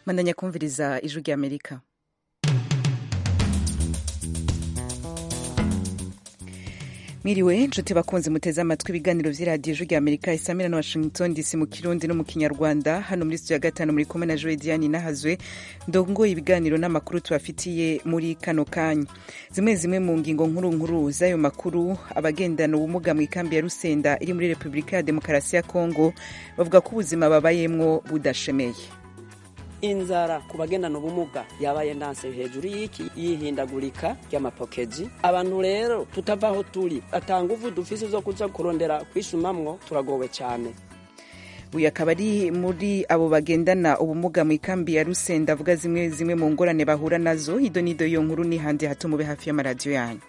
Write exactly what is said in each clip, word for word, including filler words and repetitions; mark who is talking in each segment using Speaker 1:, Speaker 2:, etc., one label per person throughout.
Speaker 1: Mandanya kumviriza ijwi rya Amerika. Miriwe nshuti bakunze muteze amatwi ibiganiro vy'iradiyo ijwi rya Amerika isamira na Washington D C mu Kirundi no mu Kinyarwanda. Hano muri studio ya gatanu muri kumwe na Joe Diane Nahazwe ndongoye ibiganiro n'amakuru tubafitiye muri kano kanya. Zimwe zimwe mu ngingo nkuru nkuru z'ayo makuru: abagendana ubumuga mu ikambi ya Rusenda iri muri Republika ya Demokarasi ya Kongo bavuga ko ubuzima babayemwo budashemeye.
Speaker 2: Inzara ku bagendana ubumuga yabaye ndanse hejuru y'iki yihindagurika ry'amapokezi. Abantu rero tutavaho turi atanguvu dufise zo kuza kurondera kwisumamwo, turagowe cyane.
Speaker 1: Uyu akaba ari muri abo bagendana ubumuga mu ikambi ya Rusenda avuga zimwe zimwe mu ngorane bahura nazo. Hido nido yo nkuru ni handi hatumube hafi y'amaradiyo yanyu.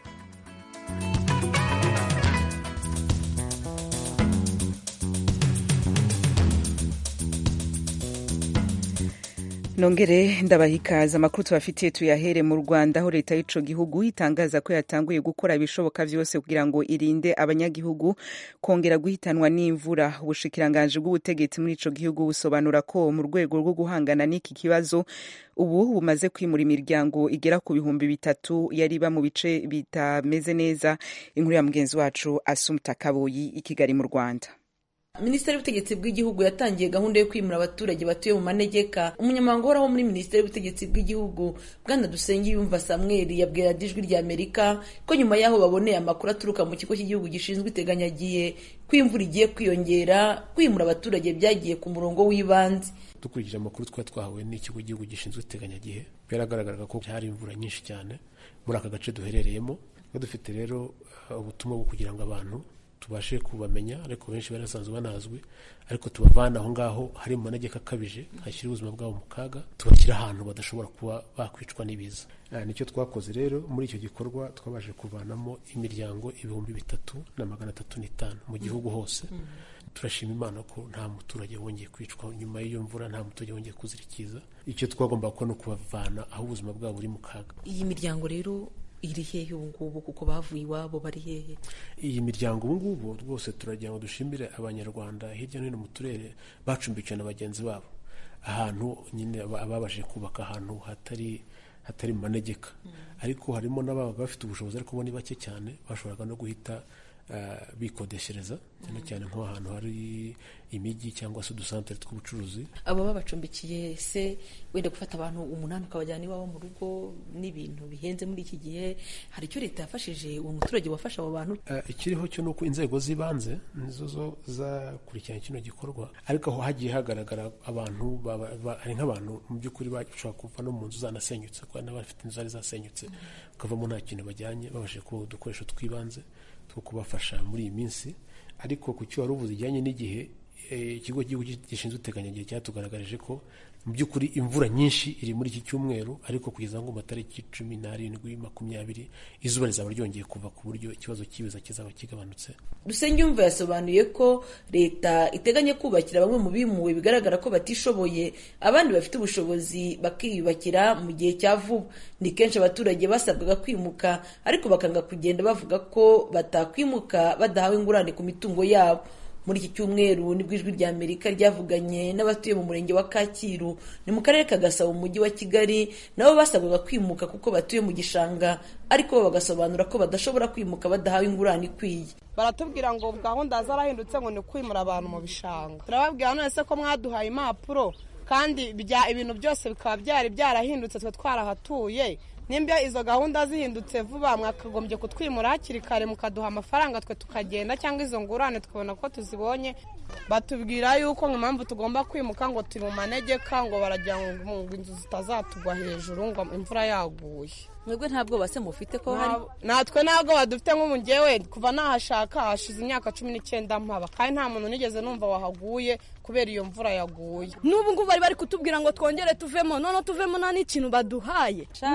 Speaker 1: Nongere ndabahikaza amakuru tubafitiye tuyahere mu Rwanda, aho leta y'ico gihugu itangaza ko yatanguye gukora ibishoboka vyose kugira ngo irinde abanyagihugu kongera guhitanwa n'imvura. Ubushikiranganje bw'ubutegetsi muri ico gihugu busobanura ko mu rwego rwo guhangana n'iki kibazo ubu bumaze kwimura imiryango igera ku bihumbi bitatu yari ba mu bice bitameze neza. Inkuru ya mugenzi wacu Asumta Kaboyi i Kigali mu Rwanda.
Speaker 3: Minisiteri y'ubutegetsi bw'igihugu yatangiye gahunda yo kwimura abaturage batuye mu manegeka. Umunyamabanga uhoraho muri Minisiteri y'ubutegetsi bw'igihugu Bwana Dusengiyumva Samuel yabwira ijwi rya Amerika ko nyuma yaho baboneye amakuru aturuka mu kigo cy'igihugu gishinzwe iteganyagihe ko imvura igiye kwiyongera, kwimura abaturage byagiye ku murongo w'ibanze.
Speaker 4: Dukurikije amakuru twa twahawe n'ikigo cy'igihugu gishinzwe iteganyagihe, byaragaragaraga ko hari imvura nyinshi cyane muri aka gace duherereyemo. Dufite rero ubutumwa bwo kugira ngo abantu tubashe kubamenya, ariko benshi barasanzwe banazwi, ariko tubavana aho ngaho hari mu manegeka akabije hashyira ubuzima bwabo mu kaga, tubashyira ahantu badashobora kuba bakwicwa n'ibiza. Nicyo twakoze rero muri icyo gikorwa, twabaje kuvanamo imiryango ibihumbi bitatu na magana atatu n'itanu mu gihugu hose. Mm. Turashima Imana ko nta muturage wongeye kwicwa nyuma y'iyo mvura, nta muturage wongeye kuzirikiza. Icyo twagomba gukora no kubavana aho ubuzima bwabo buri mu kaga.
Speaker 3: Iyi miryango rero iri hehe ubu ngubu kuko bavuye iwabo bari hehe?
Speaker 4: Iyi miryango ubu ngubu rwose turagira ngo dushimire abanyarwanda hirya no hino mu turere bacumbikiwe na bagenzi babo ahantu nyine ababaje kubaka ahantu hatari hatari mu manegeka. Mm. Ariko harimo n'ababaga bafite ubushobozi ariko bo ni bake cyane, bashoboraga no guhita Uh, bikodeshereza cyane cyane nko ahantu hari imijyi cyangwa se udusantere tw'ubucuruzi.
Speaker 3: Abo babacumbikiye se wenda gufata abantu umunani ukabajyana iwabo mu rugo n'ibintu bihenze muri iki gihe, hari icyo leta yafashije uwo muturage wafasha abo bantu?
Speaker 4: Uh, ikiriho cyo nuko inzego z'ibanze nizo zo zakurikirana kino gikorwa, ariko aho hagiye hagaragara abantu ari nk'abantu mu by'ukuri bashobora kuva no mu nzu zanasenyutse, kuko n'abafite inzu zari zasenyutse bakavamo nta kintu bajyanye, babashije kuba udukoresho tw'ibanze two kubafasha muri iyi minsi. Ariko ku cyo wari uvuze ijyanye n'igihe, ikigo cy'igihugu gishinzwe iteganyagihe cyatugaragarije ko mu by'ukuri imvura nyinshi iri muri iki cyumweru, ariko kugeza ngo matariki cumi n'arindwi makumyabiri izuba rizaba ryongeye kuva ku buryo ikibazo cy'ibiza kizaba kigabanutse.
Speaker 3: Dusengiyumva yasobanuye ko leta iteganya kubakira bamwe mu bimuwe bigaragara ko batishoboye, abandi bafite ubushobozi bakiyubakira mu gihe cya vuba. Ni kenshi abaturage basabwaga kwimuka ariko bakanga kugenda bavuga ko batakwimuka badahawe ingurane ku mitungo yabo. Muri iki cyumweru nibwo ijwi rya Amerika ryavuganye n'abatuye mu murenge wa Kacyiru ni mu karere ka Gasabo mu mujyi wa Kigali, nabo basabwaga kwimuka kuko batuye mu gishanga, ariko bo bagasobanura ko badashobora kwimuka badahawe ingurane ikwiye.
Speaker 5: Baratubwira ngo gahunda zarahindutse ngo ni kwimura abantu mu bishanga. Turababwira none se ko mwaduhaye impapuro kandi ibintu byose bikaba byari byarahindutse, twe twarahatuye. Nimba izo gahunda zihindutse vuba, mwakagombye kutwimura hakiri kare mukaduha amafaranga twe tukagenda, cyangwa izo ngurane tukabona ko tuzibonye. Batubwira yuko impamvu tugomba kwimuka ngo turi mu manegeka, ngo baragira ngo inzu zitazatugwa hejuru ngo imvura yaguye.
Speaker 3: Mwebwe ntabwo base mufite ko hari?
Speaker 5: Natwe ntabwo badufite nk'ubu njyewe kuva nahashaka hashize imyaka cumi n'icyenda mpaba, kandi nta muntu nigeze numva wahaguye kubera iyo mvura yaguye.
Speaker 6: N'ubu ngubu bari bari kutubwira ngo twongere tuvemo, none tuvemo nta n'ikintu baduhaye, ntabwo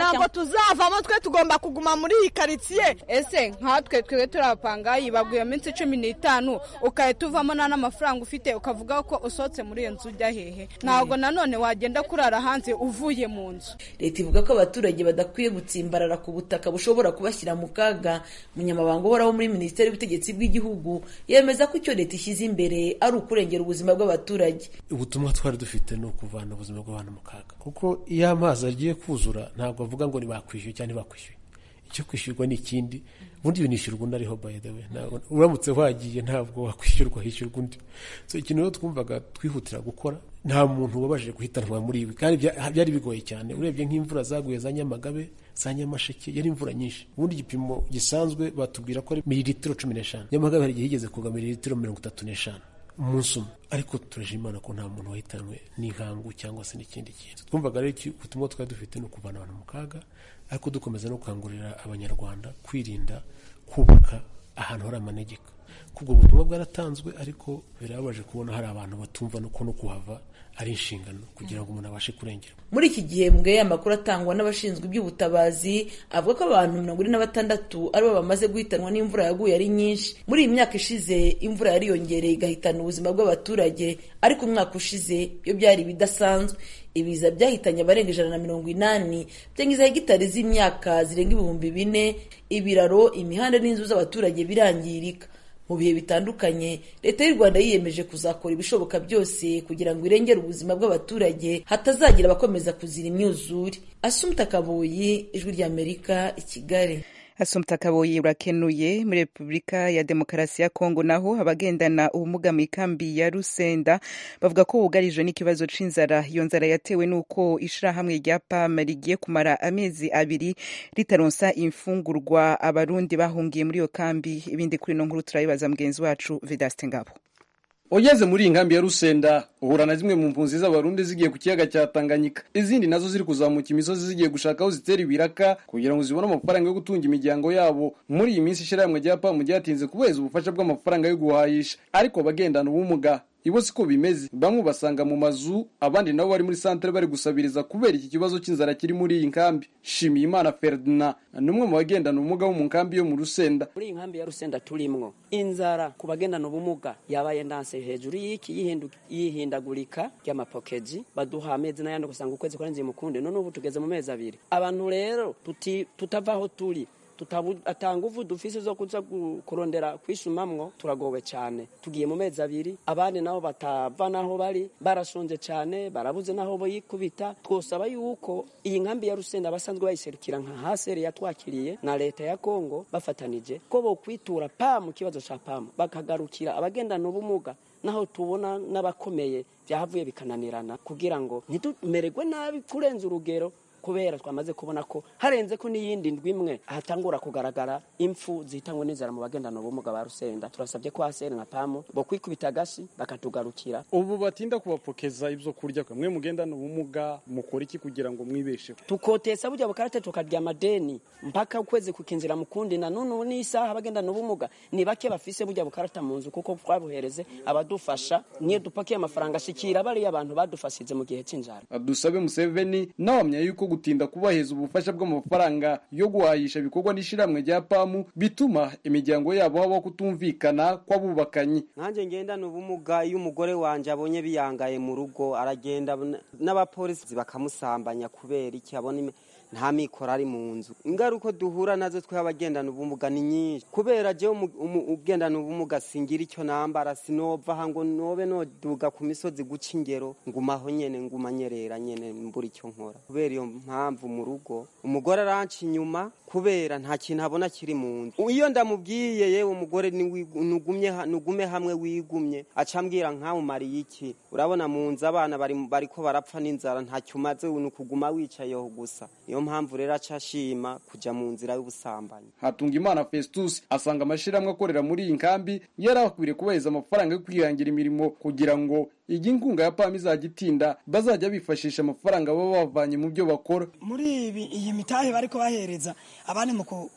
Speaker 5: tuzavamo twe tugomba kuguma muri iyi karitsiye. Ese nkatwe twebwe turapangayi baguye minsi cumi n'itanu ukahita uvamo nta n'amafaranga ufite ukavuga ko usohotse muri iyo nzu ujya hehe? Ntabwo nanone wagenda kurara hanze uvuye mu nzu.
Speaker 3: Leta ivuga ko abaturage badakwiye gutsimbarara ku butaka bushobora kubashyira mu kaga. Umunyamabanga uhoraho muri Minisiteri y'Ubutegetsi bw'Igihugu yemeza ko icyo leta ishyize imbere ari ukurengera ubuzima bw'abaturage.
Speaker 4: Ubutumwa twari dufite no kuvana ubuzima bw'abantu mu kaga, kuko iyo amazi agiye kuzura ntabwo avuga ngo ntibakwishyuye cyangwa ntibakwishyuye. Icyo kwishyurwa ni ikindi, ubundi binishyurwa undi ariho by the way. Uramutse wagiye ntabwo wakwishyurwa, hishyurwa undi. So ikintu rero twumvaga twihutira gukora, nta muntu wabashije guhitanwa muri ibi kandi byari bigoye cyane. Urebye nk'imvura zaguye za Nyamagabe, za Nyamasheke, yari imvura nyinshi. Ubundi igipimo gisanzwe batubwira ko ari mililitiro cumi n'eshanu. Nyamagabe hari igihe higeze kuga mililitiro mirongo itatu n'eshanu umunsi umwe, ariko turaje Imana ko nta muntu wahitanwe n'inkangu cyangwa se n'ikindi kintu. Twumvaga rero ubutumwa twari dufite no kuvana abantu mu kaga, ariko dukomeza no gukangurira abanyarwanda kwirinda kubaka ahantu hari amanegeka. Kubwo ubutumwa bwaratanzwe, ariko birabaje kubona hari abantu batumva no no kuhava ari inshingano kugira ngo umuntu abashe kurengera.
Speaker 3: Muri iki gihembwe amakuru atangwa n'abashinzwe iby'ubutabazi avuga ko abantu mirongo ine na batandatu aribo bamaze guhitanwa n'imvura yaguye ari nyinshi. Muri iyi myaka ishize imvura yariyongereye igahitana ubuzima bw'abaturage, ariko umwaka ushize byo byari bidasanzwe. Ibiza byahitanye abarenga ijana na mirongo inani, byangiza hegitari z'imyaka zirenga ibihumbi bine, ibiraro, imihanda n'inzu z'abaturage birangirika. Mu bihe bitandukanye Leta y'u Rwanda yiyemeje kuzakora ibishoboka byose kugira ngo irengere ubuzima bw'abaturage hatazagira abakomeza kuzira imyuzure. Assumpta Kaboyi, Ijwi ry'Amerika, i Kigali.
Speaker 1: Assumpta Kaboyi urakenuye. Muri Repubulika ya Demokarasi ya Kongo naho abagendana ubumuga mu ikambi ya Rusenda bavuga ko bugarijwe n'ikibazo c'inzara. Iyo nzara yatewe nuko ishirahamwe rya P A M rigiye kumara amezi abiri ritaronsa imfungurwa abarundi bahungiye muri iyo kambi. Ibindi kuri no nkuru turayibaza mugenzi wacu Vedaste Ngabo.
Speaker 6: Ugeze muri inkambi ya Rusenda uhura na zimwe mu mpunzi z'abarundi zigiye ku kiyaga cya Tanganyika, izindi nazo ziri kuzamuka imisozi zigiye gushaka aho zitera ibiraka kugira ngo zibone amafaranga yo gutunga imiryango yabo. Muri iyi minsi ishirahamwe rya P A M ryatinze kubeza ubufasha bw'amafaranga yo guhayisha, ariko bagendana ubumuga ibo siko bimeze. Bamwe basanga mu mazu, abandi nabo bari muri centre bari gusabiriza kubera iki kibazo cy'inzara kiri muri iyi nkambi. Shimiyimana Ferdinand numwe mu bagendana ubumuga bo mu nkambi yo mu Rusenda.
Speaker 2: Muri inkambi ya Rusenda turimwo inzara ku bagendana ubumuga yabaye ndanse hejuru y'iki yihindagurika y'amapokeji. Baduha amezi n'ayandi gusanga ukwezi kwarenze mukunde, none ubu tugeze mu mezi abiri. Abantu rero tuti tutavaho turi atanga uvu dufise zo kuza kurondera kwishumamwo, turagowe cyane. Tugiye mu mezi abiri, abandi nabo batava naho bari barashonje cyane, barabuze naho bo yikubita. Twosaba yuko iyi nkambi ya Rusenda basanzwe bayiserukira nka haseri yatwakiriye na leta ya Kongo bafatanije ko bo kwitura P A M kibazo cha P A M bakagarukira abagendana ubumuga, naho tubona n'abakomeye byahavuye bikananirana kugira ngo ntitumererwe nabi kurenza urugero, kubera twamaze kubona ko harenze ko n'iyindi ndwimwe ahatangura kugaragara impfu zitangwa n'inzara mu bagendana ubumuga ba Rusenda. Turasabye ko haseri na P A M bo kwikubita gashi bakatugarukira.
Speaker 6: Ubu batinda kubapokeza ibyo kurya, kamwe mugendana ubumuga mukora iki kugira ngo mwibesheho?
Speaker 2: Tukotesa burya bukarate tukarya amadeni mpaka ukwezi kukinzira mukundi, na none n'isaha abagendana ubumuga ni bake bafise burya bukarata mu nzu, kuko twabuhereze abadufasha niyo dupakiye amafaranga shikira bari abantu badufasize mu gihe cy'inzara.
Speaker 6: Dusabe Museveni nawamya yuko gutinda kubaheza ubufasha bw'amafaranga yo guhayisha bikorwa n'ishiramwe rya P A M bituma imiryango yabo haba kutumvikana kw'abubakanye.
Speaker 7: Nanje ngendana ubumuga iyo umugore wanje abonye biyangaye mu rugo aragenda n'abapolisi bakamusambanya kubera iki abone nta mikoro ari mu nzu. Ingaruko duhura nazo twe abagendana ubumuga ni nyinshi, kubera je ugendana ubumuga singira icyo nambara, sinova hango nobe no duga ku misozi guca ingero ngumaho nyene ngumanyerera nyene mbura icyo nkora. Kubera iyo mpamvu mu rugo umugore aranca inyuma kubera nta kintu abona kiri mu nzu. Iyo ndamubwiye yewe umugore nugumye nugume hamwe wigumye acambwira nkawe mari iki, urabona mu nzu abana bari bariko barapfa n'inzara nta cyumaze unukuguma wicayeho gusa. Iyo mpamvu rero acashima kuja mu nzira y'ubusambanyi.
Speaker 6: Hatungimana Festus asanga amashiramwe akorera muri iyi nkambi yarakwiriye kubaheza amafaranga yo kwihangira imirimo kugira ngo iyi nkunga ya P A M izagitinda bazajya bifashisha amafaranga baba bavanye mu byo bakora.
Speaker 8: Muri ibi iyi mitahe bariko bahereza abandi mu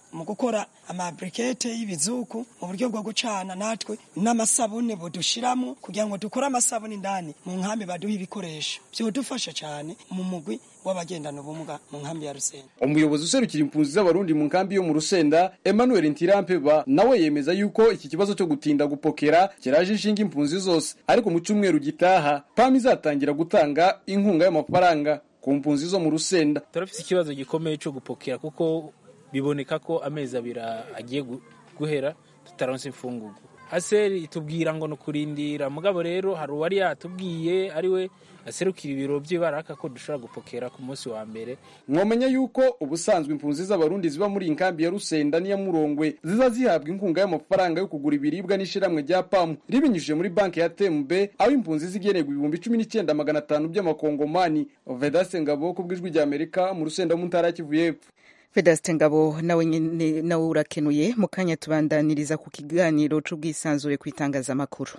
Speaker 8: mu gukora amabrikete y'ibizuku mu buryo bwo gucana natwe n'amasabune bodushiramo kugira ngo dukore amasabune indani mu nkambi baduha ibikoresho byodufasha cyane mu mugwi w'abagendana ubumuga mu nkambi ya Rusenda.
Speaker 6: Umuyobozi userukira impunzi z'abarundi mu nkambi yo mu Rusenda Emmanuel Ntirampeba nawe yemeza yuko iki kibazo cyo gutinda gupokera kiraje inshinga impunzi zose, ariko mu cyumweru gitaha P A M izatangira gutanga inkunga y'amafaranga ku mpunzi zo mu Rusenda.
Speaker 9: Turafite ikibazo gikomeye cyo gupokera kuko biboneka ko amezi abira agiye guhera tutaronse imfungugu. Haseri itubwira ngo no kurindira, mugabo rero hari uwari yatubwiye ariwe aserukira ibiro by'ibaraka ko dushobora gupokera ku munsi wa mbere.
Speaker 6: Mwomenya yuko ubusanzwe impunzi z'abarundi ziba muri inkambi ya Rusenda n'iya Murongwe ziza zihabwa inkunga y'amafaranga yo kugura ibiribwa n'ishiramwe rya P A M ribinyujije muri banki ya T M B, aho impunzi zigenerwa ibihumbi cumi n'icyenda magana atanu by'amakongomani. Vedaste Ngabo ku bw'ijwi rya Amerika mu Rusenda mu ntara ya Kivu y'Epfo.
Speaker 1: Vedaste Ngabo nawe nyene nawe urakenuye. Mu kanya tubandaniriza ku kiganiro c'ubwisanzure kwitangaza makuru.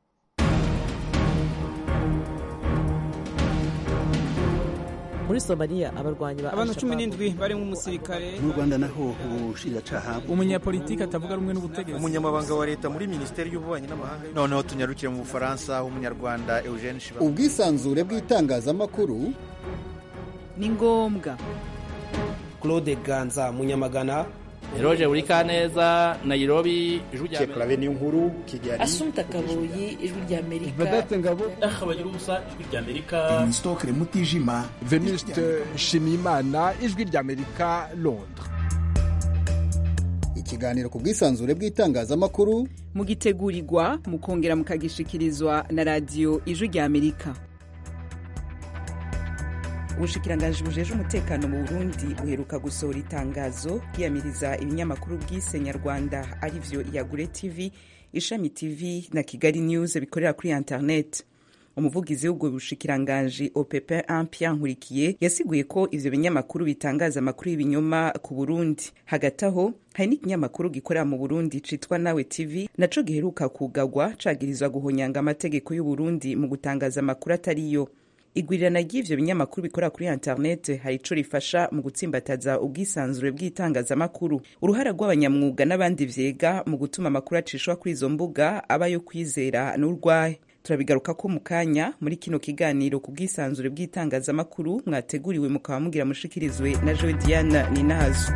Speaker 10: Muri Somalia abarwanyi ba
Speaker 11: abantu cumi n'indwi bari mu musirikare.
Speaker 12: Mu Rwanda naho ubushinjacyaha
Speaker 11: umunyapolitiki atavuga rumwe n'ubutegetsi,
Speaker 13: umunyamabanga wa leta muri Minisiteri y'Ububanyi n'Amahanga. Noneho tunyarukire mu Bufaransa, umunyarwanda Eugene Shiba.
Speaker 14: Ubwisanzure bw'itangazamakuru
Speaker 1: ni ngombwa.
Speaker 15: Claude Ganza Munyamagana,
Speaker 16: Eroje Urikaneza, Nairobi, Ijwi rya
Speaker 17: Amerika. Clave Niyonkuru, Kigali.
Speaker 3: Asumta Kaboyi, Ijwi rya Amerika.
Speaker 6: Vedaste Ngabo,
Speaker 16: Ahabagira ubusa, Ijwi rya Amerika.
Speaker 12: Stokre Mutijima,
Speaker 18: Venuste Shimimana, Ijwi rya Amerika, Londres.
Speaker 14: Ikiganiro ku bwisanzure bw'itangazamakuru
Speaker 1: mugitegurirwa mukongera mukagishikirizwa na radio Ijwi rya Amerika. Ubushikiranganje bujeje umutekano mu Burundi buheruka gusohora itangazo ryiyamiriza ibinyamakuru bw'ise Nyarwanda arivyo Iyagure T V, Ishami T V na Kigali News bikorera kuri internet. Umuvugizi w'ubwo bushikiranganje O P P un Pierre Nkurikiye yasiguye ko ivyo binyamakuru bitangaza amakuru y'ibinyoma ku Burundi. Hagati aho hari n'ikinyamakuru gikorera mu Burundi citwa Nawe T V naco giheruka kugagwa cagirizwa guhonyanga amategeko y'u Burundi mu gutangaza amakuru atariyo. Igwirirana ry'ivyo binyamakuru bikora kuri internet hari ico rifasha mu gutsimbataza ubwisanzure bw'itangazamakuru. Uruhara rw'abanyamwuga n'abandi vyega mu gutuma amakuru acishwa kuri izo mbuga aba yo kwizera n'urwaye. Turabigaruka ko mu kanya muri kino kiganiro ku bwisanzure bw'itangazamakuru mwateguriwe mukaba mugira mushikirizwe na Joe Diana Ninazo.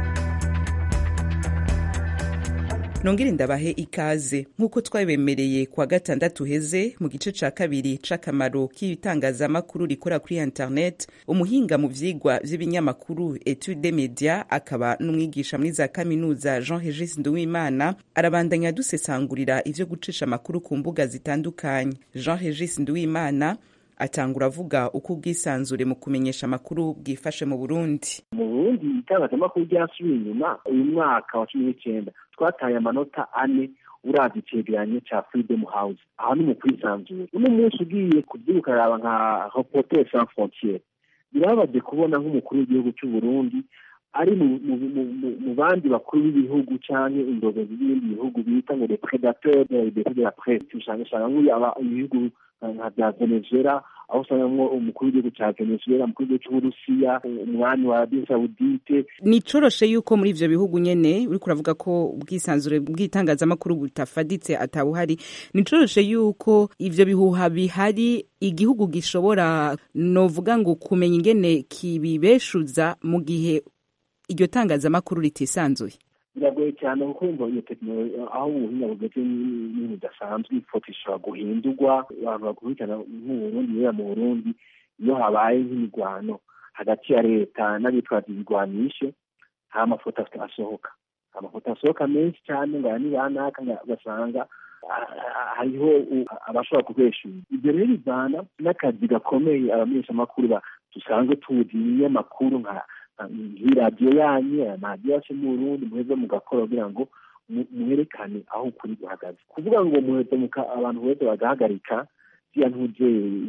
Speaker 1: Nongere ndabahe ikaze nkuko twabemereye kwa gatandatu heze mu gice ca kabiri c'akamaro k'ibitangazamakuru rikora kuri internet. Umuhinga mu vyigwa vy'ibinyamakuru Etude des Media akaba n'umwigisha muri za kaminuza Jean Regis Nduwimana arabandanya dusesangurira ivyo gucisha amakuru ku mbuga zitandukanye. Jean Regis Nduwimana atangura avuga uko ubwisanzure mu kumenyesha amakuru bwifashe mu Burundi.
Speaker 19: Mu Burundi itangazamakuru ryasubiye inyuma uyu mwaka wa cumi n'icyenda twataye amanota ane uravye icegeranyo ca Freedom House. Aho ni mu kwisanzura. Uno munsi ugiye kuvyuka raba nka Reporters sans frontières, birabaje kubona nk'umukuru w'igihugu cy'u Burundi ari mu bandi bakuru b'ibihugu canke indongozi z'ibindi bihugu bita ngo les prédateurs de la presse. Usanga usanga ibihugu nka bya Venezuela, aho usangamwo umukuru w'igihugu ca Venezuela, umukuru w'igihugu c'Uburusiya, umwami wa Arabie Saoudite.
Speaker 1: Nicoroshe yuko muri ivyo bihugu nyene uri kuravuga ko ubwisanzure bw'itangazamakuru butafaditse atabuhari, nicoroshe yuko ivyo bihuha bihari igihugu gishobora novuga ngo kumenya ingene kibibeshuza mu gihe iryo tangazamakuru ritisanzuye.
Speaker 19: Biragoye cyane kuko umva iyo tekinoloji aho ubuhinga bugeze n'ibintu bidasanzwe, ifoto ishobora guhindurwa, abantu bakurikirana nk'u Burundi rero mu Burundi iyo habaye nk'imirwano hagati ya leta n'abitwaza ibigwanisho hari amafoto asohoka amafoto asohoka menshi cyane ngo aya ni banaka basanga hariho abashobora kubeshura. Ibyo rero bivana n'akazi gakomeye abamenyeshamakuru dusanzwe tuzi ibinyamakuru nka nk'iradiyo yanyu, amaradiyo yacu mu Burundi muheze mugakora kugira ngo muherekane aho ukuri guhagaze. Kuvuga ngo muheze abantu bose bagahagarika ziya ntuje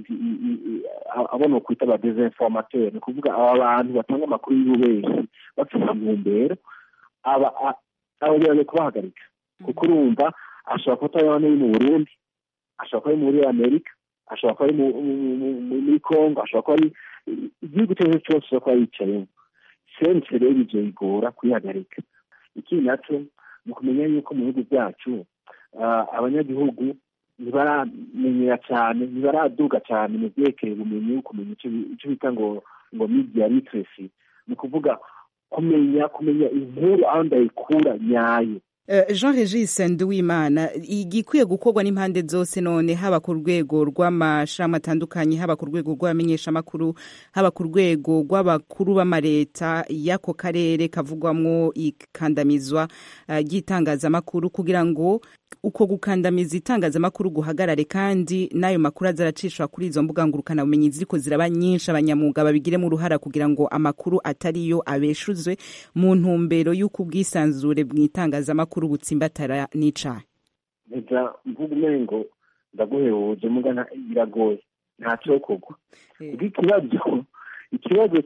Speaker 19: abona kwita ba desinformateur, ni kuvuga aba bantu batanga amakuru y'ububeshi bafite intumbero aba abo byaje kubahagarika, kuko urumva ashobora kuba atari mu Burundi, ashobora kuba ari muri Amerika, ashobora kuba ari muri Congo, ashobora kuba ari igihugu cyose cyose ashobora kuba yicayemo. Sense rero ivyo bigora kwihagarika. ikindi nacyo ni ukumenya yuko mu bihugu byacu abanyagihugu ntibaramenyera cyane ntibaraduga cyane mu byerekeye ubumenyi kumenya icyo bita ngo ngo media literacy ni ukuvuga kumenya kumenya inkuru aho ndayikura nyayo.
Speaker 1: Jean Regis Nduwimana, igikwiye gukorwa n'impande zose none, haba ku rwego rw'amashami atandukanye, haba ku rwego rw'abamenyeshamakuru, haba ku rwego rw'abakuru b'amareta y'ako karere kavugwamwo ikandamizwa ry'itangazamakuru, kugira ngo uko gukandamiza itangazamakuru guhagarare kandi n'ayo makuru azaracishwa kuri izo mbuga ngurukanabumenyi ziriko ziraba nyinshi, abanyamwuga babigiremo uruhara kugira ngo amakuru atariyo abeshuzwe mu ntumbero y'uko ubwisanzure bw'itangazamakuru butsimbatara n'icaha.
Speaker 19: Neza mvuga umengo ndaguhebuje mugana biragoye nta cyo kugwa. Ikibazo ikibazo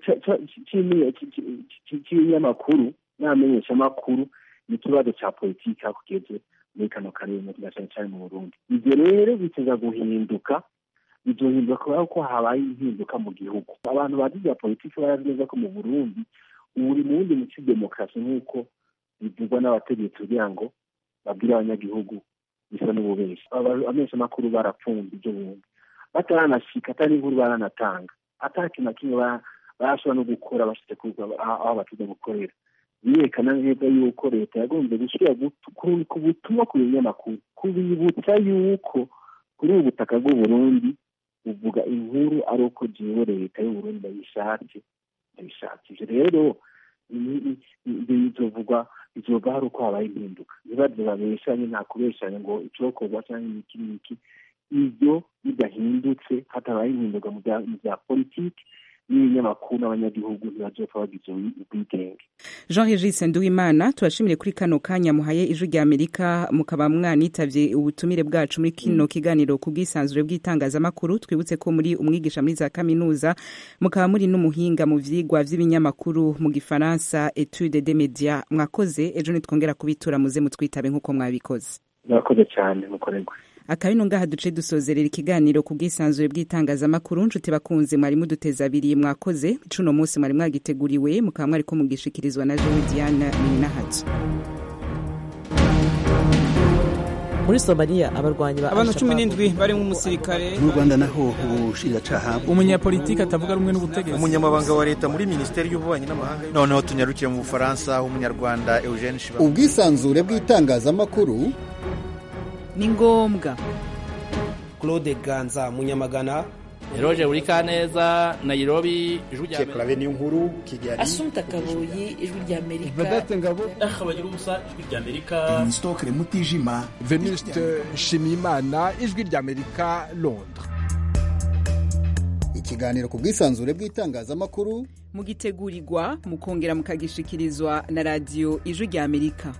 Speaker 19: cy'ibinyamakuru n'amenyeshamakuru ni ikibazo cya politiki hakugeze muri kano karere cyane cyane mu Burundi. Ibyo rero biteza guhinduka, bizohinduka kubera ko habaye impinduka mu gihugu. Abantu bazi bya politiki barazi neza ko mu Burundi uri mu wundi muco demokarasi nk'uko bivugwa n'abategetsi kugira ngo babwire abanyagihugu bisa n'ububeshi. Abamenyeshamakuru barapfunze ibyo bundi bataranashika, atari inkuru baranatanga, ataki na kimwe barashobora no gukora bashitse aho batuza gukorera. Birekana neza yuko leta yagombye gushyira ku butumwa ku binyamakuru, kubibutsa yuko kuri ubu butaka bw'u Burundi uvuga inkuru ari uko jiwe leta y'u Burundi bayishatse bayishatse. Ivyo rero bizovugwa bizoga hari uko habaye impinduka, ntibaze babeshanye, nta kubeshanya ngo icokorwa cyangwa iki n'iki. Ibyo bidahindutse hatabaye impinduka mu bya politiki n'ibinyamakuru n'abanyagihugu ntibazopfa bagize ubwigenge.
Speaker 1: Jean Regis Nduwimana, turashimire kuri kano kanya muhaye Ijwi rya Amerika, mukaba mwanitavye ubutumire bwacu muri kino kiganiro ku bwisanzure bw'itangazamakuru. Twibutse ko muri umwigisha muri za kaminuza, mukaba muri n'umuhinga mu vyigwa vy'ibinyamakuru mu Gifaransa, etude des médias. Mwakoze, ejo nitwongera kubitura muze mutwitabe nk'uko mwabikoze.
Speaker 19: Mwakoze cyane mukorerwa.
Speaker 1: Akabino ngaha duce dusozerera ikiganiro ku bwisanzure bw'itangazamakuru. Nshuti bakunze, mwari muduteza abiri, mwakoze. Icuno munsi mwari mwagiteguriwe, mukaba mwari ko mugishikirizwa na Jewe Diana Minahatsu.
Speaker 10: Muri Somalia abarwanyi ba
Speaker 11: abantu cumi n'indwi bari mu musirikare.
Speaker 12: Mu Rwanda naho ubushinjacyaha,
Speaker 11: umunyapolitiki atavuga rumwe n'ubutegetsi,
Speaker 13: umunyamabanga wa leta muri Minisiteri y'Ububanyi n'Amahanga. Noneho tunyarukiye mu Bufaransa, umunyarwanda Eugene Shiba.
Speaker 14: Ubwisanzure bw'itangazamakuru
Speaker 1: ni ngombwa.
Speaker 15: Claude Ganza Munyamagana,
Speaker 16: Eroge Urikaneza, Nairobi, Ijwi rya
Speaker 12: Amerika. Niyo nkuru Kigali.
Speaker 3: Asumta Kaboyi, Ijwi rya Amerika.
Speaker 18: Vedete Ngabo,
Speaker 17: Akabagira ubusa, Ijwi rya Amerika.
Speaker 12: Stokre Mutijima,
Speaker 18: Venuste Shimimana, Ijwi rya Amerika, Londres.
Speaker 14: Ikiganiro ku bwisanzure bw'itangazamakuru
Speaker 1: mugitegurirwa mukongera mukagishikirizwa na radio Ijwi rya Amerika.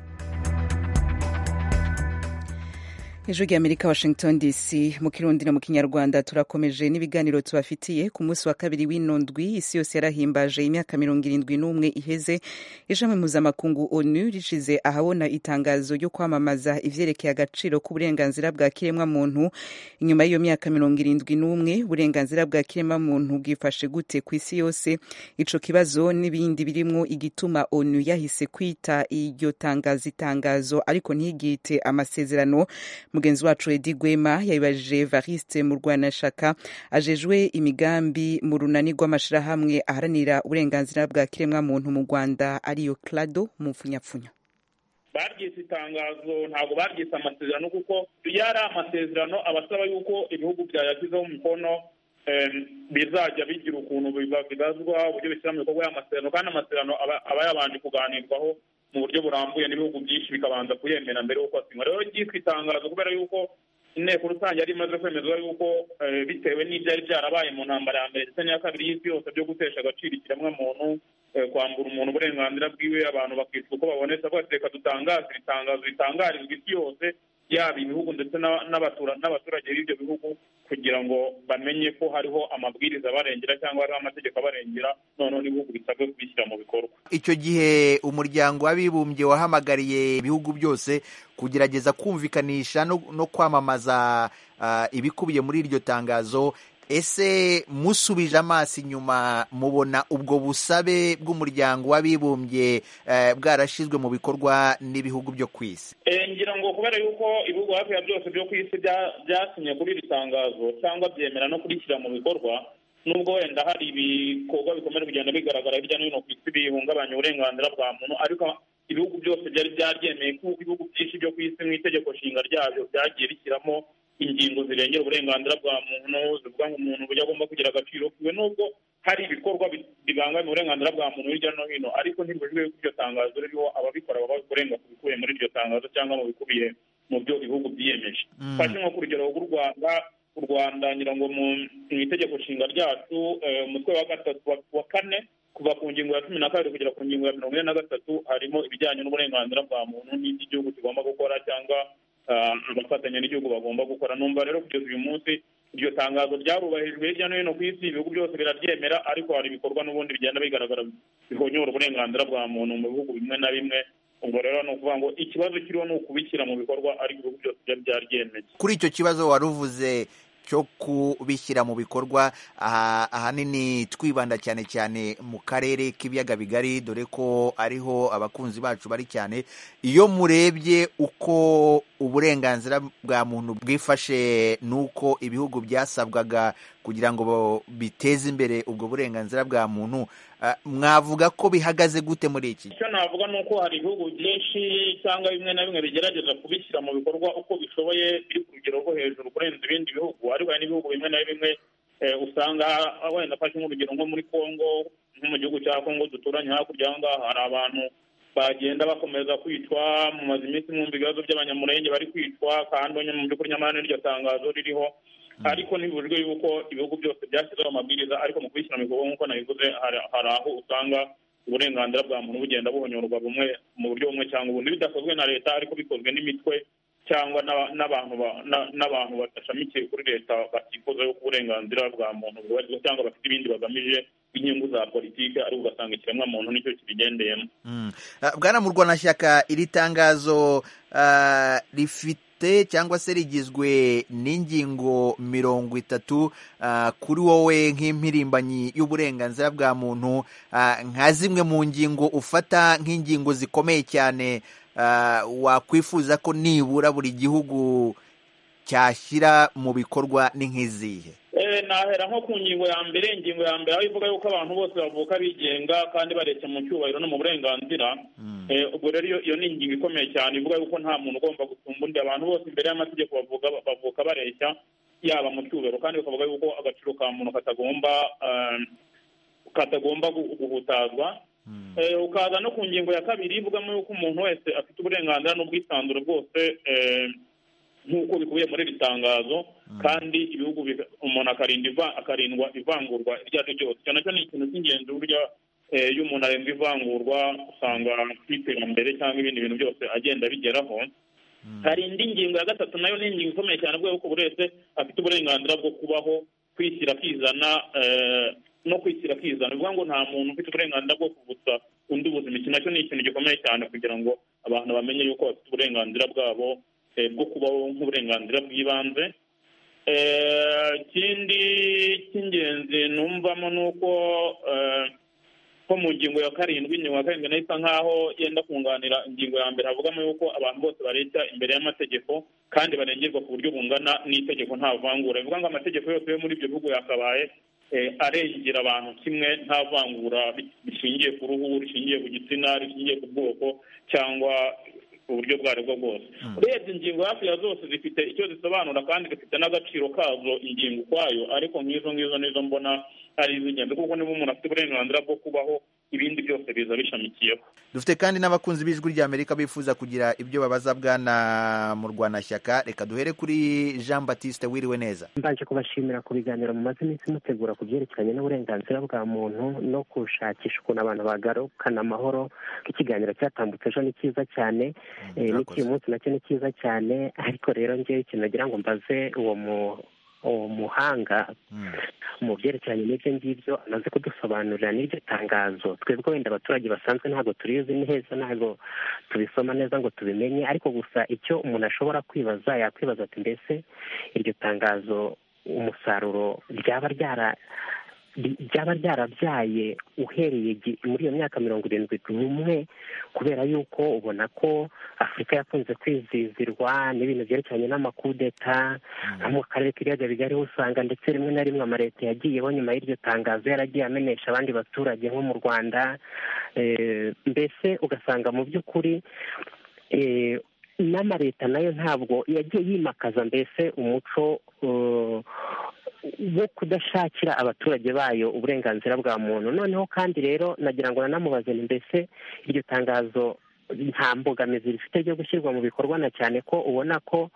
Speaker 1: Ijwi rya Amerika, Washington D C. Mu Kirundi no mu Kinyarwanda turakomeje n'ibiganiro tubafitiye. Ku munsi wa kabiri w'inondwi, isi yose yarahimbaje imyaka mirongo irindwi n'umwe iheze ijambo mpuzamakungu ONU rishize ahabona itangazo ryo kwamamaza ivyerekeye agaciro k'uburenganzira bwa kiremwa muntu. Inyuma y'iyo myaka mirongo irindwi n'umwe, uburenganzira bwa kiremwa muntu bwifashe gute ku isi yose? Ico kibazo n'ibindi birimwo igituma ONU yahise kwita iryo tangazo itangazo ariko ntigite amasezerano. Mugenzi wacu Edi Gwema yabibajije Evariste Murwanashaka ajejwe imigambi mu runani rw'amashirahamwe aharanira uburenganzira bwa kiremwa muntu mu Rwanda ariyo Clado mu mfunyapfunya.
Speaker 20: Baryise itangazo, ntabwo baryise amasezerano kuko yari amasezerano abasaba yuko ibihugu byayagizeho umukono bizajya bigira ukuntu bibazwa uburyo bishyira mu bikorwa y'amasezerano, kandi amasezerano aba yabanje kuganirwaho mu buryo burambuye n'ibihugu byinshi bikabanza kuyemera mbere y'uko asinywa. Rero ryitwa itangazo kubera yuko inteko rusange yari imaze kwemezwa yuko bitewe n'ibyari byarabaye mu ntambara ya mbere ndetse n'iya kabiri y'isi yose byo gutesha agaciro ikiremwamuntu, kwambura umuntu uburenganzira bwiwe, abantu bakitwa uko babonetse, bose reka dutangaze iri tangazo ritangarizwa isi yose, yaba ibihugu ndetse n'abaturage b'ibyo bihugu, kugira ngo bamenye ko hariho amabwiriza abarengera cyangwa hariho amategeko abarengera, noneho n'ibihugu bisabwe kubishyira mu bikorwa.
Speaker 13: Icyo gihe umuryango w'abibumbye wahamagariye ibihugu byose kugerageza kumvikanisha no, no kwamamaza uh, ibikubiye muri iryo tangazo. ese musubije amaso inyuma mubona ubwo busabe bw'umuryango w'abibumbye bwarashyizwe mu bikorwa n'ibihugu byo ku isi?
Speaker 20: ngira ngo kubera yuko ibihugu hafi ya byose byo ku isi byasinye kuri iri tangazo cyangwa byemera no kurishyira mu bikorwa, nubwo wenda hari ibikorwa bikomeye kugenda bigaragara hirya no hino ku isi bihungabanya uburenganzira bwa muntu, ariko ibihugu byose byari byaryemeye kuko ibihugu byinshi byo ku isi mu itegeko nshinga ryabyo byagiye bishyiramo ingingo zirengera uburenganzira bwa muntu, zivuga ngo umuntu uburyo agomba kugira agaciro kiwe, nubwo hari ibikorwa bibangamiye uburenganzira bwa muntu hirya no hino, ariko ntibujwe yuko iryo tangazo ririho ababikora baba kurenga ku bikubiye muri iryo tangazo cyangwa mu bikubiye mu byo ibihugu byiyemeje. Fashe nko ku rugero rw'u Rwanda, u Rwanda ngira ngo mu itegeko nshinga ryacu umutwe wa gatatu wa kane kuva ku ngingo ya cumi na kabiri kugera ku ngingo ya mirongo ine na gatatu harimo ibijyanye n'uburenganzira bwa muntu n'ibyo igihugu kigomba gukora cyangwa abafatanya n'igihugu bagomba gukora. Numva rero kugeza uyu munsi iryo tangazo ryarubahirijwe hirya no hino ku isi, ibihugu byose biraryemera, ariko hari ibikorwa n'ubundi bigenda bigaragara bihonyora uburenganzira bwa muntu mu bihugu bimwe na bimwe. Ubwo rero ni ukuvuga ngo ikibazo kiriho ni ukubishyira mu bikorwa, ariko ibihugu byose byari byaryemeye. Kuri
Speaker 13: icyo kibazo wari uvuze cyo kubishyira mu bikorwa, ahanini twibanda cyane cyane mu karere k'ibiyaga bigari, dore ko ariho abakunzi bacu bari cyane. Iyo murebye uko uburenganzira bwa muntu bwifashe n'uko ibihugu byasabwaga kugira ngo biteze imbere ubwo burenganzira bwa muntu, mwavuga ko bihagaze gute muri iki?
Speaker 20: Icyo navuga ni uko hari ibihugu byinshi cyangwa bimwe na bimwe bigerageza kubishyira mu bikorwa uko bishoboye, biri ku rugero rwo hejuru kurenza ibindi bihugu, ariko hari n'ibihugu bimwe na bimwe usanga wenda afashe nk'urugero nko muri Kongo, nko mu gihugu cya Kongo duturanye hakurya aha ngaha, hari abantu bagenda bakomeza kwicwa, mu mazi iminsi mwumva ibibazo by'abanyamurenge bari kwicwa, kandi mu by'ukuri nyamara n'iryo tangazo ririho, ariko ntibujwe yuko ibihugu byose byashyizeho amabwiriza, ariko mu kubishyira mu bikorwa nk'uko nabivuze hari aho usanga uburenganzira bwa muntu bugenda buhonyorwa bumwe mu buryo bumwe cyangwa ubundi, bidakozwe na leta ariko bikozwe n'imitwe cyangwa n'abantu n'abantu badashamikiye kuri leta batifuza yuko uburenganzira bwa muntu bwubahirizwa cyangwa bafite ibindi bagamije inyungu za politiki, ariko ugasanga ikiremwa muntu nicyo kibigendeyemo.
Speaker 13: Bwana Murwanashyaka, iri tangazo rifite cyangwa se rigizwe n'ingingo mirongo itatu. Kuri wowe nk'impirimbanyi y'uburenganzira bwa muntu, nka zimwe mu ngingo ufata nk'ingingo zikomeye cyane wakwifuza ko nibura buri gihugu cyashyira mu bikorwa ni nk'izihe?
Speaker 20: Nahera nko ku ngingo ya mbere. Ingingo ya mbere aho ivuga yuko abantu bose bavuka bigenga kandi bareshya mu cyubahiro no mu burenganzira. Ubwo rero iyo ni ingingo ikomeye cyane ivuga yuko nta muntu ugomba gusumba undi, abantu bose imbere y'amategeko bavuka bareshya yaba mu cyubahiro, kandi bakavuga yuko agaciro ka muntu katagomba katagomba guhutazwa. Ukaza no ku ngingo ya kabiri ivugamo yuko umuntu wese afite uburenganzira n'ubwisanzure bwose nk'uko bikubiye muri iri tangazo, kandi ibihugu umuntu akarindwa ivangurwa iryo ari ryo ryose. Icyo nacyo ni ikintu cy'ingenzi, burya iyo umuntu arindwa ivangurwa usanga ku iterambere cyangwa ibindi bintu byose agenda bigeraho. Hari indi ngingo ya gatatu, nayo ni ingingo ikomeye cyane kubera ko buri wese afite uburenganzira bwo kubaho, kwishyira akizana no kwishyira akizana. Bivuga ngo nta muntu ufite uburenganzira bwo kuvutsa undi ubuzima. Iki nacyo ni ikintu gikomeye cyane kugira ngo abantu bamenye yuko bafite uburenganzira bwabo bwo kubaho nk'uburenganzira bw'ibanze. Ikindi cy'ingenzi numvamo ni uko ko mu ngingo ya karindwi, ingingo ya karindwi nayo isa nk'aho yenda kunganira ingingo ya mbere, havugamo yuko abantu bose bareshya imbere y'amategeko kandi barengerwa ku buryo bungana n'itegeko nta vangura. Bivuga ngo amategeko yose yo muri ibyo bihugu yakabaye arengera abantu kimwe, nta vangura rishingiye ku ruhu, rishingiye ku gitsina, rishingiye ku bwoko cyangwa uburyo bwo aribwo bwose. Urebye ingingo hafi ya zose zifite icyo zisobanura kandi zifite n'agaciro kazo ingingo ukwayo, ariko nk'izo ngizo nizo mbona ari iz'ingenzi, kuko niba umuntu afite uburenganzira bwo kubaho, ibindi byose biza bishamikiyeho.
Speaker 13: Dufite kandi n'abakunzi b'ijwi ry'Amerika bifuza kugira ibyo babaza Bwana Murwanashyaka. Reka duhere kuri Jean Baptiste. Wiriwe neza?
Speaker 21: Mbanje kubashimira ku biganiro mumaze iminsi mutegura ku byerekeranye n'uburenganzira bwa muntu no gushakisha ukuntu abantu bagarukana amahoro. Ikiganiro cyatambutse ejo ni cyiza cyane, n'iki munsi nacyo ni cyiza cyane, ariko rero ngewe ikintu nagira ngo mbaze uwo mu uwo muhanga mu byerekeranye n'ibyo ngibyo amaze kudusobanurira n'iryo tangazo. Twebwe wenda abaturage basanzwe ntabwo turizi neza, ntabwo tubisoma neza ngo tubimenye, ariko gusa icyo umuntu ashobora kwibaza, yakwibaza ati mbese iryo tangazo umusaruro ryaba ryara byaba ryarabyaye uhereye muri iyo myaka mirongo irindwi n'umwe, kubera yuko ubona ko Afurika yakunze kwizizirwa n'ibintu byerekeranye n'amakudeta nko mu karere k'ibiyaga bigari, usanga ndetse rimwe na rimwe amaleta yagiyeho nyuma y'iryo tangazo yaragiye amenesha abandi baturage nko mu Rwanda. Mbese ugasanga mu by'ukuri n'amaleta nayo ntabwo yagiye yimakaza mbese umuco wo kudashakira abaturage bayo uburenganzira bwa muntu. Noneho kandi rero nagira ngo nanamubaze ni mbese iryo tangazo nta mbogamizi rifite ryo gushyirwa mu bikorwa, na cyane ko ubona ko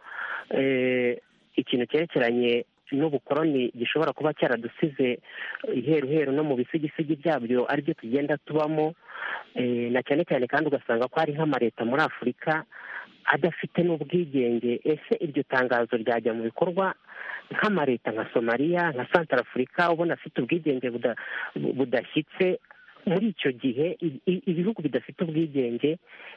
Speaker 21: ikintu cyerekeranye n'ubukoroni gishobora kuba cyaradusize iheruheru no mu bisigisigi byabyo aribyo tugenda tubamo, na cyane cyane kandi ugasanga ko hari nk'amaleta muri Afurika adafite n'ubwigenge. Ese iryo tangazo ryajya mu bikorwa nk'amaleta nka Somalia, nka Central Africa ubona afite ubwigenge budashyitse? Muri icyo gihe ibihugu bidafite ubwigenge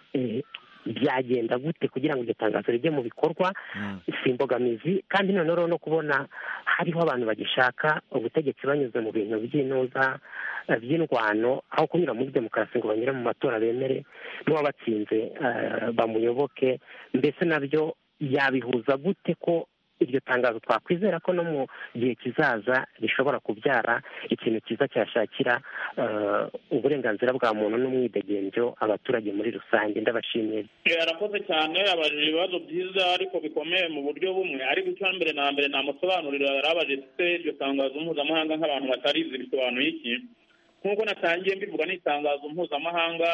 Speaker 21: byagenda gute kugira ngo iryo tangazo rijye mu bikorwa? Si imbogamizi kandi noneho no kubona hariho abantu bagishaka ubutegetsi banyuze mu bintu by'intuza by'indwano, aho kunyura muri demokarasi ngo banyure mu matora bemere n'uwabatsinze bamuyoboke. Mbese nabyo yabihuza gute ko iryo tangazo twakwizera ko no mu gihe kizaza rishobora kubyara ikintu cyiza cyashakira uburenganzira bwa muntu n'umwidegemvyo abaturage muri rusange? Ndabashimiye.
Speaker 20: Arakoze cyane, abajije ibibazo byiza ariko bikomeye mu buryo bumwe, ariko icya mbere na mbere namusobanurira yarabaje se iryo tangazo mpuzamahanga nk'abantu batarizi bisobanuye iki. Nk'uko natangiye mbivuga, ni itangazo mpuzamahanga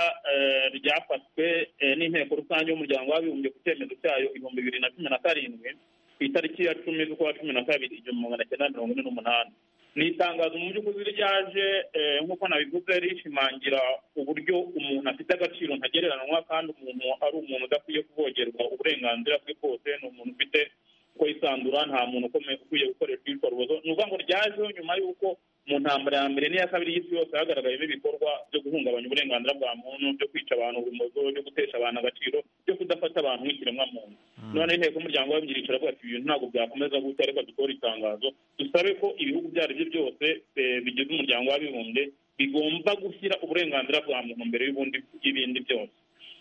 Speaker 20: ryafashwe n'inteko rusange y'umuryango w'abibumbye ku cyemezo cyayo ibihumbi bibiri na cumi na karindwi ku itariki ya cumi z'ukwa cumi na kabiri igihumbi magana cyenda mirongo ine n'umunani. Ni itangazo mu by'ukuri ryaje nk'uko nabivuze rishimangira uburyo umuntu afite agaciro ntagereranywa, kandi umuntu ari umuntu udakwiye kuvogerwa uburenganzira bwe bwose, ni umuntu ufite uko yisanzura, nta muntu ukomeye ukwiye gukoresha ibikorwa. Ni ukuvuga ngo ryajeho nyuma y'uko mu ntambara ya mbere n'iya kabiri y'isi yose hagaragayemo ibikorwa byo guhungabanya uburenganzira bwa muntu, byo kwica abantu urumozo, byo gutesha abantu agaciro, byo kudafata abantu nk'ikiremwamuntu. None inteko y'umuryango w'abibumbye iricara avuga ati ibintu ntabwo byakomeza gutya, reka dukore itangazo dusabe ko ibihugu ibyo ari byo byose bigize umuryango w'abibumbye bigomba gushyira uburenganzira bwa muntu mbere y'ibindi byose.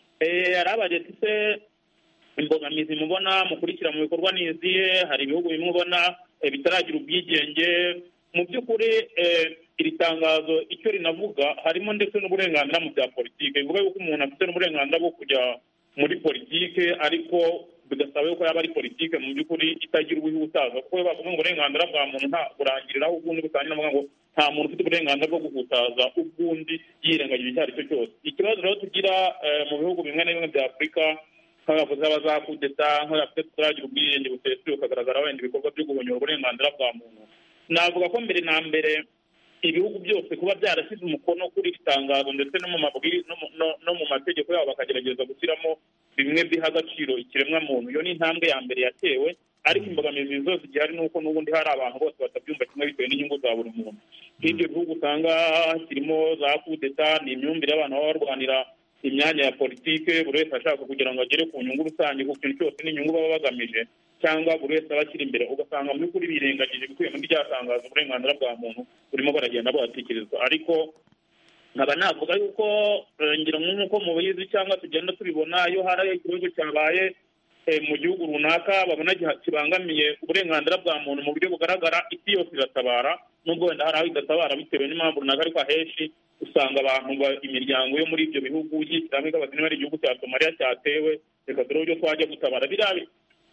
Speaker 20: Arabaje ati se imbogamizi mubona mukurikira mu bikorwa ni izihe? Hari ibihugu bimwe ubona bitaragira ubwigenge. Mu by'ukuri iri tangazo icyo rinavuga harimo ndetse n'uburenganzira mu bya politiki. Bivuga yuko umuntu afite n'uburenganzira bwo kujya muri politiki, ariko bigasaba yuko yaba ari politiki mu by'ukuri itagira ubihutaza, kuko bavuga ngo uburenganzira bwa muntu nta burangiriraho ubwundi butangira, bavuga ngo nta muntu ufite uburenganzira bwo guhutaza ubwundi yirengagije icyo ari cyo cyose. Ikibazo rero tugira mu bihugu bimwe na bimwe bya Afurika, nk'abavuzi b'abazakudeta, nk'abafite tutaragira ubwigenge busesuye, ukagaragara wenda ibikorwa byo guhonyora uburenganzira bwa muntu. Navuga ko mbere na mbere ibihugu byose kuba byarashyize umukono kuri iri tangazo ndetse no mu mabwiriza no mu mategeko yabo bakagerageza gushyiramo bimwe biha agaciro ikiremwamuntu, iyo ni intambwe ya mbere yatewe. Ariko imbogamizi zose zihari ni uko n'ubundi hari abantu bose batabyumva kimwe bitewe n'inyungu za buri muntu. Nk'ibyo bihugu usanga kirimo za kudeta, ni imyumvire y'abantu baba barwanira imyanya ya politike, buri wese ashaka kugira ngo agere ku nyungu rusange, ku kintu cyose n'inyungu baba bagamije, cyangwa buri wese aba akiri imbere, ugasanga mu by'ukuri birengagije ibikubiye muri rya tangazo uburenganzira bwa muntu burimo baragenda batekerezwa. Ariko nkaba navuga yuko ngira nk'uko mubizi cyangwa tugenda tubibona, iyo hari ikibazo cyabaye mu gihugu runaka babona kibangamiye uburenganzira bwa muntu mu buryo bugaragara, isi yose iratabara, nubwo wenda hari aho idatabara bitewe n'impamvu runaka, ariko ahenshi usanga abantu imiryango yo muri ibyo bihugu yishyiramo ikabaza niba ari igihugu cya Somalia cyatewe, reka dore uburyo twajya gutabara. Biriya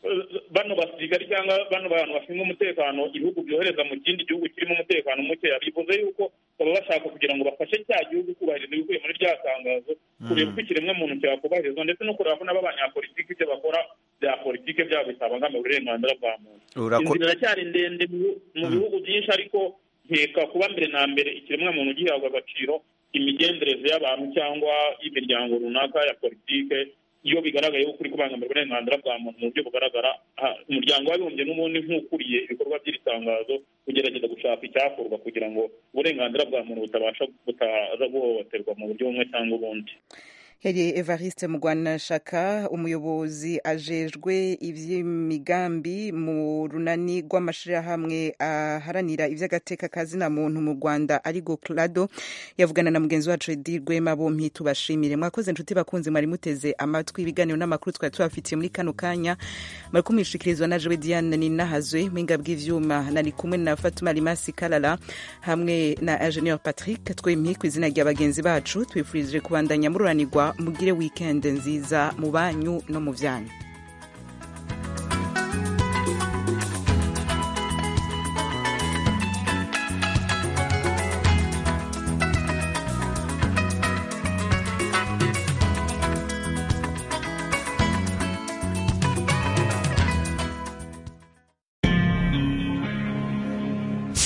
Speaker 20: bano basirikari cyangwa bano bantu bashinzwe umutekano ibihugu byohereza mu kindi gihugu kirimo umutekano mukeya, bivuze yuko baba bashaka kugira ngo bafashe cya gihugu kubahiriza ibikubiye muri rya tangazo, kureba uko ikiremwamuntu cyakubahirizwa, ndetse no kureba ko n'abanyapolitiki ibyo bakora bya politiki byabo bitabangamiye uburenganzira bwa muntu. Inzira iracyari ndende mu bihugu byinshi, ariko nkeka kuba mbere na mbere ikiremwamuntu gihabwa agaciro, imigenzereze y'abantu cyangwa y'imiryango runaka ya politike, iyo bigaragaye ko kuri kubangamira uburenganzira bwa muntu mu buryo bugaragara, umuryango w'abibumbye n'ubundi nk'ukuriye ibikorwa by'iri tangazo ugerageza gushaka icyakorwa kugira ngo uburenganzira bwa muntu butabasha butaza guhohoterwa mu buryo bumwe cyangwa ubundi.
Speaker 1: Yari Evariste Mugwanashaka umuyobozi ajejwe ivy'imigambi mu runani rw'amashirahamwe aharanira ivy'agateka kazina muntu mu Rwanda arigo Clado yavugana na mugenzi wacu Edi Rwema bompi tubashimire mwakoze nshuti bakunzi mwari muteze amatwi ibiganiro n'amakuru twari tubafitiye muri kano kanya mwari kumishikirizwa na Jewe Diane Ninahazwe mwinga bw'ivyuma nari kumwe na Fatuma Limasi Kalala hamwe na Engineer Patrick twempi kw'izina rya bagenzi bacu twifurije kubandanya mururanirwa mugire weekend nziza mu banyu no mu vyanyu.